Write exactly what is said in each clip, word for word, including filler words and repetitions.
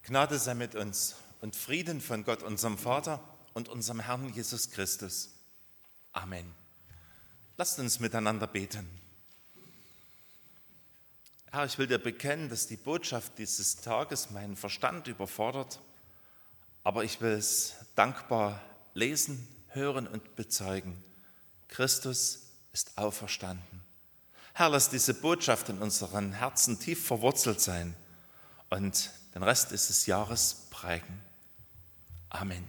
Gnade sei mit uns und Frieden von Gott, unserem Vater und unserem Herrn Jesus Christus. Amen. Lasst uns miteinander beten. Herr, ich will dir bekennen, dass die Botschaft dieses Tages meinen Verstand überfordert, aber ich will es dankbar lesen, hören und bezeugen. Christus ist auferstanden. Herr, lass diese Botschaft in unseren Herzen tief verwurzelt sein und den Rest dieses Jahres prägen. Amen.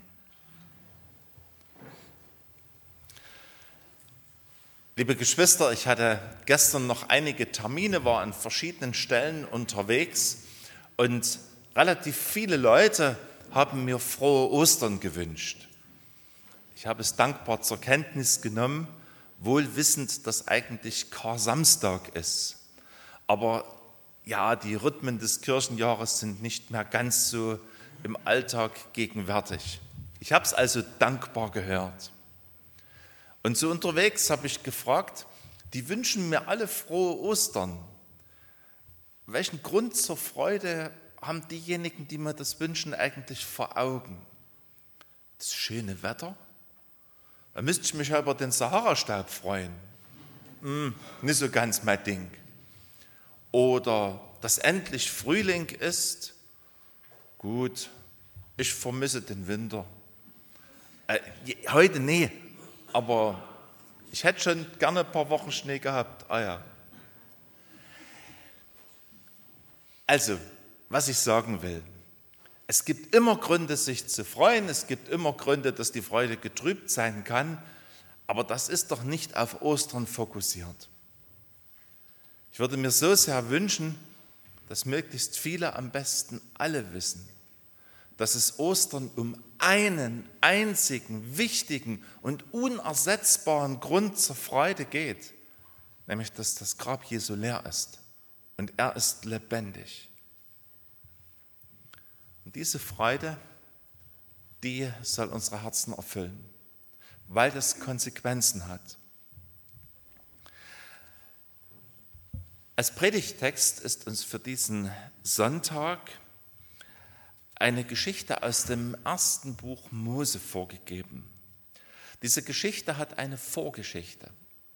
Liebe Geschwister, ich hatte gestern noch einige Termine, war an verschiedenen Stellen unterwegs und relativ viele Leute haben mir frohe Ostern gewünscht. Ich habe es dankbar zur Kenntnis genommen, wohl wissend, dass eigentlich Kar-Samstag ist. Aber ja, die Rhythmen des Kirchenjahres sind nicht mehr ganz so im Alltag gegenwärtig. Ich habe es also dankbar gehört. Und so unterwegs habe ich gefragt, die wünschen mir alle frohe Ostern. Welchen Grund zur Freude haben diejenigen, die mir das wünschen, eigentlich vor Augen? Das schöne Wetter? Da müsste ich mich ja über den Sahara-Staub freuen. Hm, nicht so ganz mein Ding. Oder dass endlich Frühling ist. Gut, ich vermisse den Winter. Äh, heute nee, aber ich hätte schon gerne ein paar Wochen Schnee gehabt. Ah ja. Also, was ich sagen will. Es gibt immer Gründe, sich zu freuen. Es gibt immer Gründe, dass die Freude getrübt sein kann. Aber das ist doch nicht auf Ostern fokussiert. Ich würde mir so sehr wünschen, dass möglichst viele, am besten alle wissen, dass es Ostern um einen einzigen, wichtigen und unersetzbaren Grund zur Freude geht, nämlich dass das Grab Jesu leer ist und er ist lebendig. Und diese Freude, die soll unsere Herzen erfüllen, weil das Konsequenzen hat. Als Predigttext ist uns für diesen Sonntag eine Geschichte aus dem ersten Buch Mose vorgegeben. Diese Geschichte hat eine Vorgeschichte.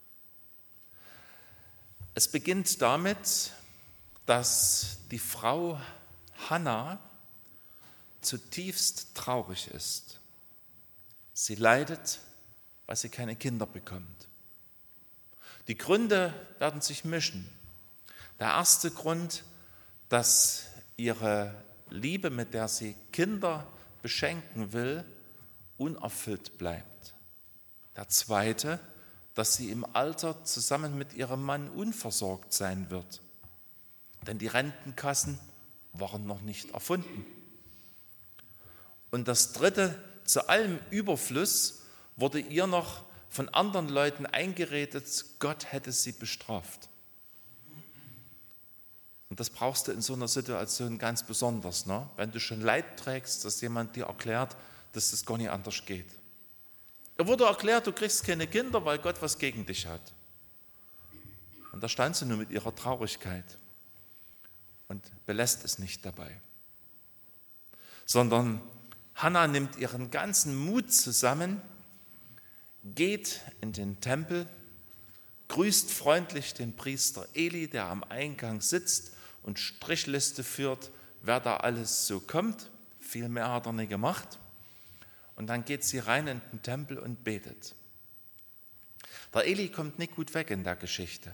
Es beginnt damit, dass die Frau Hannah zutiefst traurig ist. Sie leidet, weil sie keine Kinder bekommt. Die Gründe werden sich mischen. Der erste Grund, dass ihre Liebe, mit der sie Kinder beschenken will, unerfüllt bleibt. Der zweite, dass sie im Alter zusammen mit ihrem Mann unversorgt sein wird. Denn die Rentenkassen waren noch nicht erfunden. Und das dritte, zu allem Überfluss wurde ihr noch von anderen Leuten eingeredet, Gott hätte sie bestraft. Und das brauchst du in so einer Situation ganz besonders, ne? Wenn du schon Leid trägst, dass jemand dir erklärt, dass es gar nicht anders geht. Er wurde erklärt, du kriegst keine Kinder, weil Gott was gegen dich hat. Und da stand sie nur mit ihrer Traurigkeit und belässt es nicht dabei. Sondern Hannah nimmt ihren ganzen Mut zusammen, geht in den Tempel, grüßt freundlich den Priester Eli, der am Eingang sitzt und Strichliste führt, wer da alles so kommt. Viel mehr hat er nicht gemacht. Und dann geht sie rein in den Tempel und betet. Der Eli kommt nicht gut weg in der Geschichte,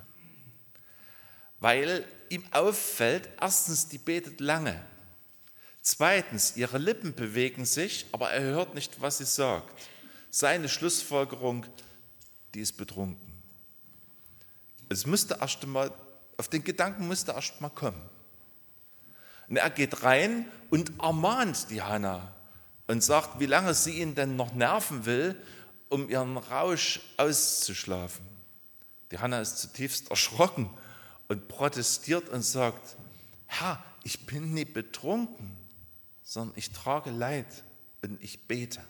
weil ihm auffällt, erstens, die betet lange. Zweitens, ihre Lippen bewegen sich, aber er hört nicht, was sie sagt. Seine Schlussfolgerung, die ist betrunken. Es musste erst mal, auf den Gedanken musste erst mal kommen. Und er geht rein und ermahnt die Hannah und sagt, wie lange sie ihn denn noch nerven will, um ihren Rausch auszuschlafen. Die Hannah ist zutiefst erschrocken und protestiert und sagt, Herr, ich bin nicht betrunken, sondern ich trage Leid und ich bete.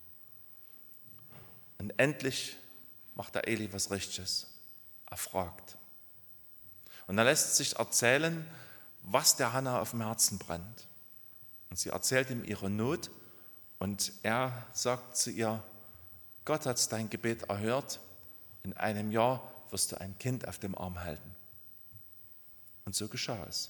Und endlich macht der Eli was Richtiges. Er fragt. Und dann lässt sich erzählen, was der Hannah auf dem Herzen brennt. Und sie erzählt ihm ihre Not und er sagt zu ihr, Gott hat dein Gebet erhört, in einem Jahr wirst du ein Kind auf dem Arm halten. Und so geschah es.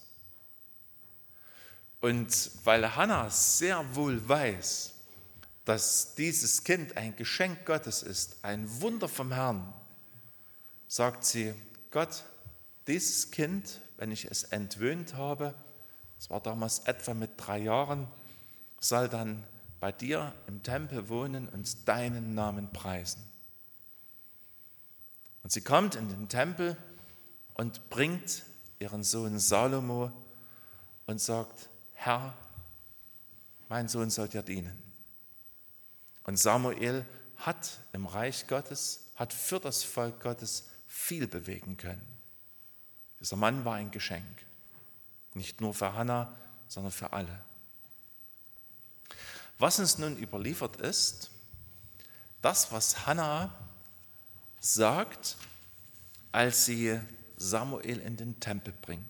Und weil Hannah sehr wohl weiß, dass dieses Kind ein Geschenk Gottes ist, ein Wunder vom Herrn, sagt sie, Gott, dieses Kind, wenn ich es entwöhnt habe, es war damals etwa mit drei Jahren, soll dann bei dir im Tempel wohnen und deinen Namen preisen. Und sie kommt in den Tempel und bringt ihren Sohn Salomo und sagt, Herr, mein Sohn soll dir dienen. Und Samuel hat im Reich Gottes, hat für das Volk Gottes viel bewegen können. Dieser Mann war ein Geschenk, nicht nur für Hannah, sondern für alle. Was uns nun überliefert ist, das, was Hannah sagt, als sie Samuel in den Tempel bringt.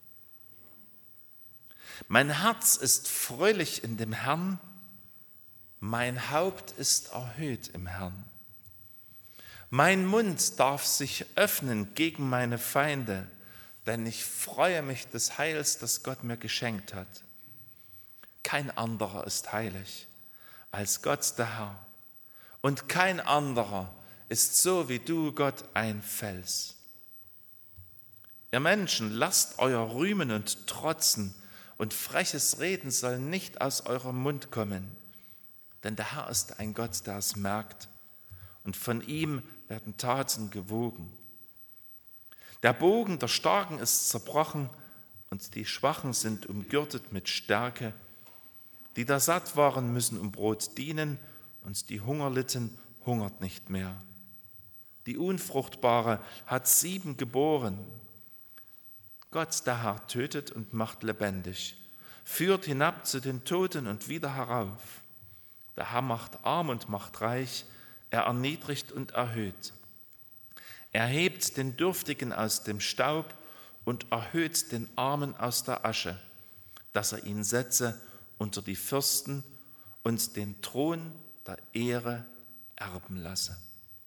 Mein Herz ist fröhlich in dem Herrn, mein Haupt ist erhöht im Herrn. Mein Mund darf sich öffnen gegen meine Feinde, denn ich freue mich des Heils, das Gott mir geschenkt hat. Kein anderer ist heilig als Gott der Herr, und kein anderer ist so wie du, Gott, ein Fels. Ihr Menschen, lasst euer Rühmen und Trotzen, und freches Reden soll nicht aus eurem Mund kommen, denn der Herr ist ein Gott, der es merkt, und von ihm werden Taten gewogen. Der Bogen der Starken ist zerbrochen, und die Schwachen sind umgürtet mit Stärke. Die da satt waren, müssen um Brot dienen, und die Hunger litten, hungert nicht mehr. Die Unfruchtbare hat sieben geboren. Gott, der Herr, tötet und macht lebendig, führt hinab zu den Toten und wieder herauf. Der Herr macht arm und macht reich, er erniedrigt und erhöht. Er hebt den Dürftigen aus dem Staub und erhöht den Armen aus der Asche, dass er ihn setze unter die Fürsten und den Thron der Ehre erben lasse.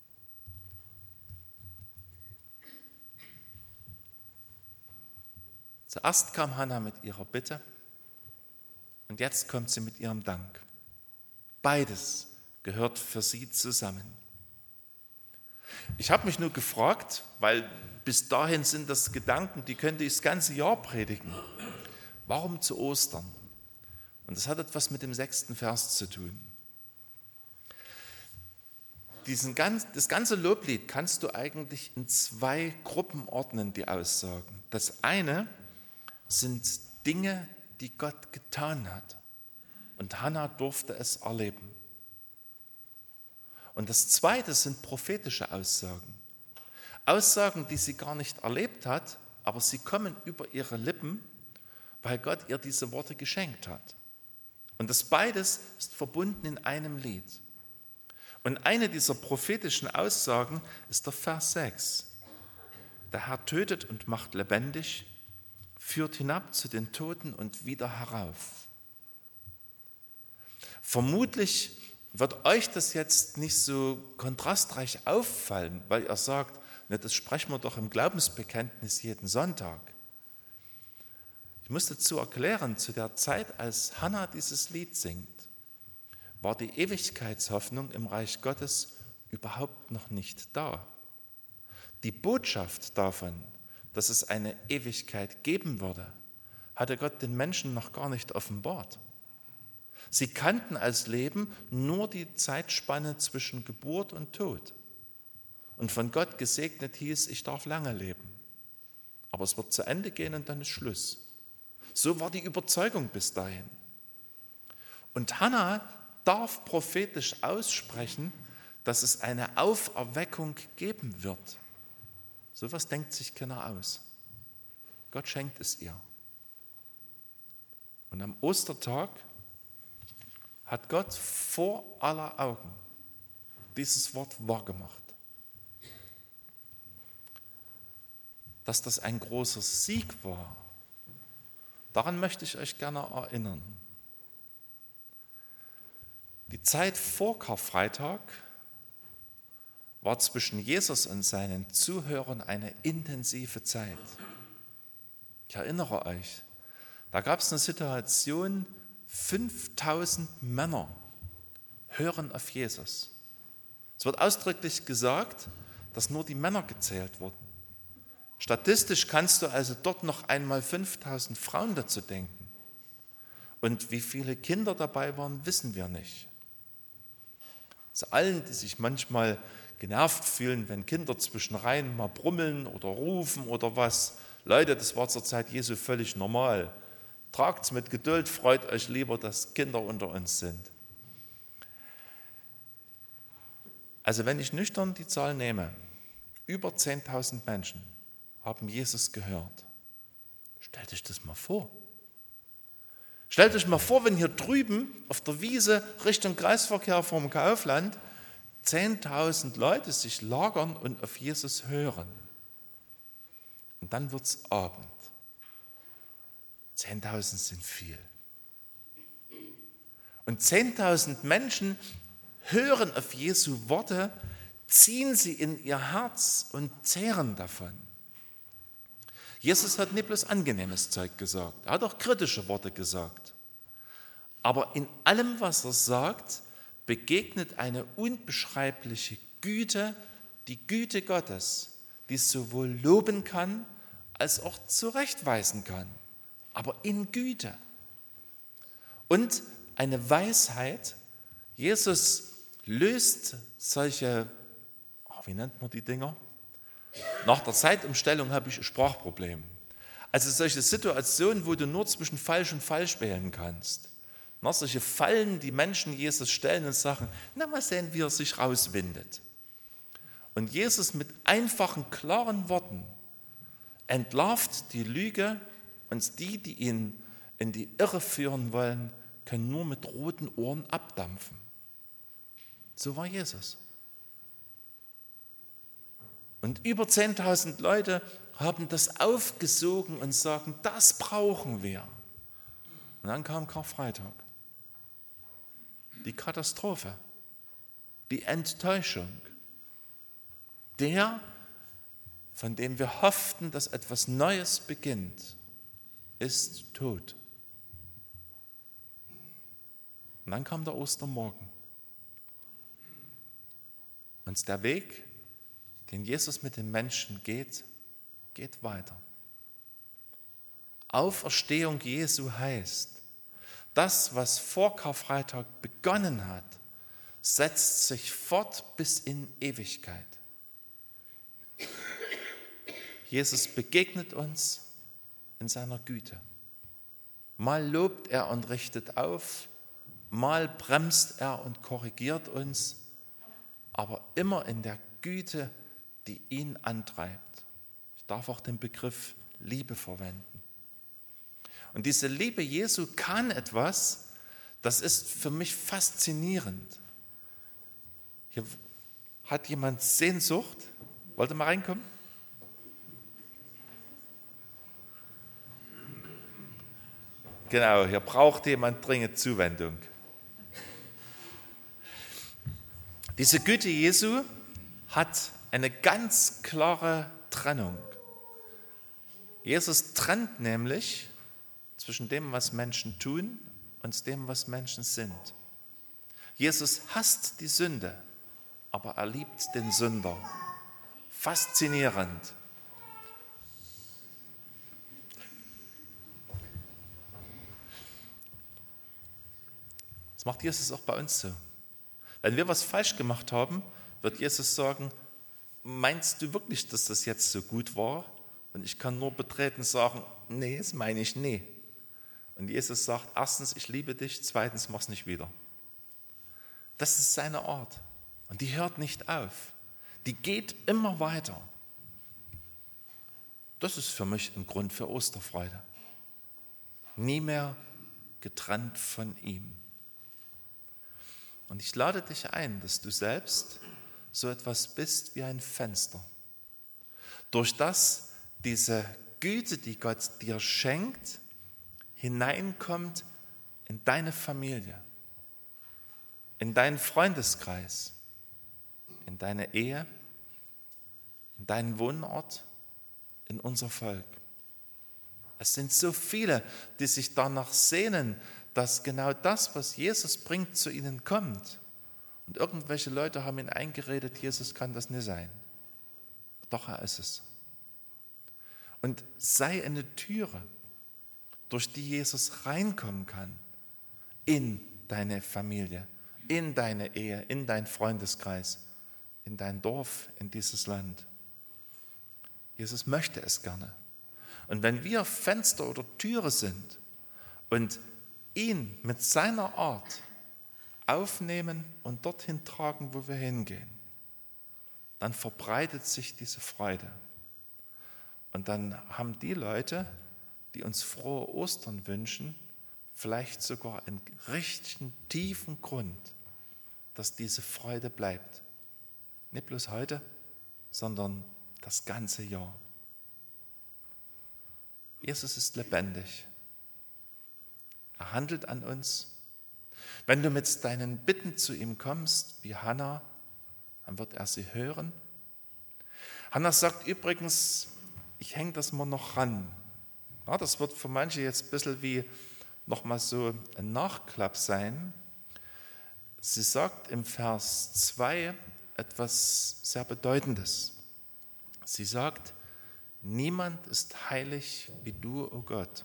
Zuerst kam Hannah mit ihrer Bitte und jetzt kommt sie mit ihrem Dank. Beides gehört für sie zusammen. Ich habe mich nur gefragt, weil bis dahin sind das Gedanken, die könnte ich das ganze Jahr predigen. Warum zu Ostern? Und das hat etwas mit dem sechsten Vers zu tun. Diesen ganz, das ganze Loblied kannst du eigentlich in zwei Gruppen ordnen, die Aussagen. Das eine sind Dinge, die Gott getan hat. Und Hannah durfte es erleben. Und das zweite sind prophetische Aussagen. Aussagen, die sie gar nicht erlebt hat, aber sie kommen über ihre Lippen, weil Gott ihr diese Worte geschenkt hat. Und das beides ist verbunden in einem Lied. Und eine dieser prophetischen Aussagen ist der Vers sechs. Der Herr tötet und macht lebendig, führt hinab zu den Toten und wieder herauf. Vermutlich wird euch das jetzt nicht so kontrastreich auffallen, weil ihr sagt, na, das sprechen wir doch im Glaubensbekenntnis jeden Sonntag. Ich muss dazu erklären, zu der Zeit, als Hannah dieses Lied singt, war die Ewigkeitshoffnung im Reich Gottes überhaupt noch nicht da. Die Botschaft davon, dass es eine Ewigkeit geben würde, hatte Gott den Menschen noch gar nicht offenbart. Sie kannten als Leben nur die Zeitspanne zwischen Geburt und Tod. Und von Gott gesegnet hieß, ich darf lange leben. Aber es wird zu Ende gehen und dann ist Schluss. So war die Überzeugung bis dahin. Und Hannah darf prophetisch aussprechen, dass es eine Auferweckung geben wird. So etwas denkt sich keiner aus. Gott schenkt es ihr. Und am Ostertag hat Gott vor aller Augen dieses Wort wahrgemacht. Dass das ein großer Sieg war, daran möchte ich euch gerne erinnern. Die Zeit vor Karfreitag war zwischen Jesus und seinen Zuhörern eine intensive Zeit. Ich erinnere euch, da gab es eine Situation, fünftausend Männer hören auf Jesus. Es wird ausdrücklich gesagt, dass nur die Männer gezählt wurden. Statistisch kannst du also dort noch einmal fünftausend Frauen dazu denken. Und wie viele Kinder dabei waren, wissen wir nicht. Zu allen, die sich manchmal genervt fühlen, wenn Kinder zwischenrein mal brummeln oder rufen oder was. Leute, das war zur Zeit Jesu völlig normal. Tragt's mit Geduld, freut euch lieber, dass Kinder unter uns sind. Also wenn ich nüchtern die Zahl nehme, über zehntausend Menschen haben Jesus gehört. Stellt euch das mal vor. Stellt euch mal vor, wenn hier drüben auf der Wiese Richtung Kreisverkehr vom Kaufland zehntausend Leute sich lagern und auf Jesus hören. Und dann wird es Abend. zehntausend sind viel. Und zehntausend Menschen hören auf Jesu Worte, ziehen sie in ihr Herz und zehren davon. Jesus hat nicht bloß angenehmes Zeug gesagt, er hat auch kritische Worte gesagt. Aber in allem, was er sagt, begegnet eine unbeschreibliche Güte, die Güte Gottes, die sowohl loben kann, als auch zurechtweisen kann, aber in Güte. Und eine Weisheit, Jesus löst solche, oh, wie nennt man die Dinger? Nach der Zeitumstellung habe ich ein Sprachproblem. Also solche Situationen, wo du nur zwischen falsch und falsch wählen kannst. Na, solche Fallen, die Menschen Jesus stellen und sagen, na mal sehen, wie er sich rauswindet. Und Jesus mit einfachen, klaren Worten entlarvt die Lüge und die, die ihn in die Irre führen wollen, können nur mit roten Ohren abdampfen. So war Jesus. Und über zehntausend Leute haben das aufgesogen und sagen, das brauchen wir. Und dann kam Karfreitag. Die Katastrophe, die Enttäuschung. Der, von dem wir hofften, dass etwas Neues beginnt, ist tot. Und dann kam der Ostermorgen. Und der Weg, den Jesus mit den Menschen geht, geht weiter. Auferstehung Jesu heißt, das, was vor Karfreitag begonnen hat, setzt sich fort bis in Ewigkeit. Jesus begegnet uns in seiner Güte. Mal lobt er und richtet auf, mal bremst er und korrigiert uns, aber immer in der Güte, die ihn antreibt. Ich darf auch den Begriff Liebe verwenden. Und diese Liebe Jesu kann etwas, das ist für mich faszinierend. Hier hat jemand Sehnsucht. Wollt ihr mal reinkommen? Genau, hier braucht jemand dringend Zuwendung. Diese Güte Jesu hat eine ganz klare Trennung. Jesus trennt nämlich zwischen dem, was Menschen tun und dem, was Menschen sind. Jesus hasst die Sünde, aber er liebt den Sünder. Faszinierend. Das macht Jesus auch bei uns so. Wenn wir was falsch gemacht haben, wird Jesus sagen, meinst du wirklich, dass das jetzt so gut war? Und ich kann nur betreten sagen, nee, das meine ich nie. Und Jesus sagt, erstens, ich liebe dich, zweitens, mach's nicht wieder. Das ist seine Art. Und die hört nicht auf. Die geht immer weiter. Das ist für mich ein Grund für Osterfreude. Nie mehr getrennt von ihm. Und ich lade dich ein, dass du selbst so etwas bist wie ein Fenster. Durch das diese Güte, die Gott dir schenkt, hineinkommt in deine Familie. in deinen Freundeskreis, in deine Ehe, in deinen Wohnort, in unser Volk. Es sind so viele, die sich danach sehnen, dass genau das, was Jesus bringt, zu ihnen kommt. Und irgendwelche Leute haben ihnen eingeredet, Jesus kann das nicht sein. Doch er ist es. Und sei eine Türe, durch die Jesus reinkommen kann in deine Familie, in deine Ehe, in deinen Freundeskreis, in dein Dorf, in dieses Land. Jesus möchte es gerne. Und wenn wir Fenster oder Türe sind und ihn mit seiner Art aufnehmen und dorthin tragen, wo wir hingehen, dann verbreitet sich diese Freude. Und dann haben die Leute, die uns frohe Ostern wünschen, vielleicht sogar einen richtigen tiefen Grund, dass diese Freude bleibt. Nicht bloß heute, sondern das ganze Jahr. Jesus ist lebendig. Er handelt an uns. Wenn du mit deinen Bitten zu ihm kommst, wie Hannah, dann wird er sie hören. Hannah sagt übrigens, ich hänge das mal noch ran. Ja, das wird für manche jetzt ein bisschen wie nochmal so ein Nachklapp sein. Sie sagt im Vers zwei etwas sehr Bedeutendes. Sie sagt, niemand ist heilig wie du, o Gott.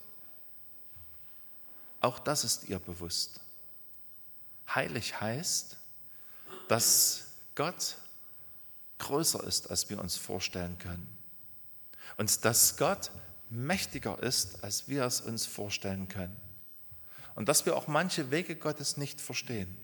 Auch das ist ihr bewusst. Heilig heißt, dass Gott größer ist, als wir uns vorstellen können. Und dass Gott mächtiger ist, als wir es uns vorstellen können. Und dass wir auch manche Wege Gottes nicht verstehen.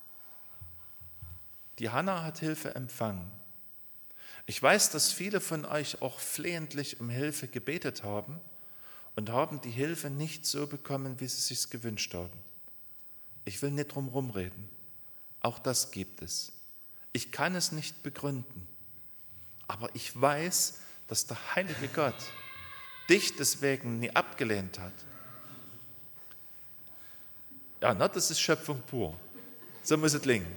Die Hannah hat Hilfe empfangen. Ich weiß, dass viele von euch auch flehentlich um Hilfe gebetet haben und haben die Hilfe nicht so bekommen, wie sie es sich gewünscht haben. Ich will nicht drum rumreden. Auch das gibt es. Ich kann es nicht begründen. Aber ich weiß, dass der heilige Gott dich deswegen nie abgelehnt hat. Ja, na, das ist Schöpfung pur. So muss es klingen.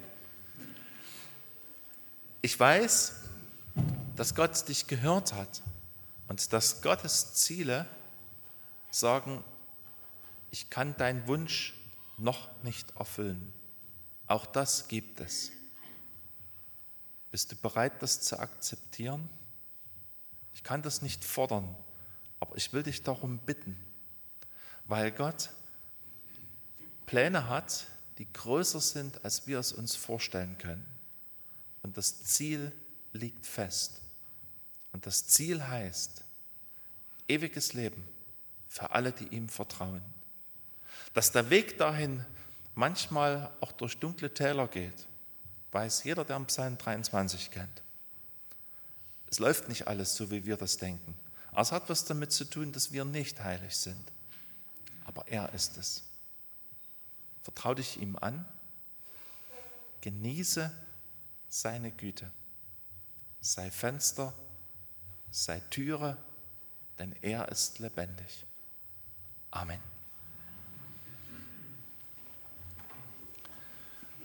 Ich weiß, dass Gott dich gehört hat und dass Gottes Ziele sagen, ich kann deinen Wunsch noch nicht erfüllen. Auch das gibt es. Bist du bereit, das zu akzeptieren? Ich kann das nicht fordern, aber ich will dich darum bitten, weil Gott Pläne hat, die größer sind, als wir es uns vorstellen können. Und das Ziel liegt fest. Und das Ziel heißt ewiges Leben für alle, die ihm vertrauen. Dass der Weg dahin manchmal auch durch dunkle Täler geht, weiß jeder, der Psalm dreiundzwanzig kennt. Es läuft nicht alles so, wie wir das denken. Aber es hat was damit zu tun, dass wir nicht heilig sind. Aber er ist es. Vertrau dich ihm an, genieße seine Güte. Sei Fenster, sei Türe, denn er ist lebendig. Amen.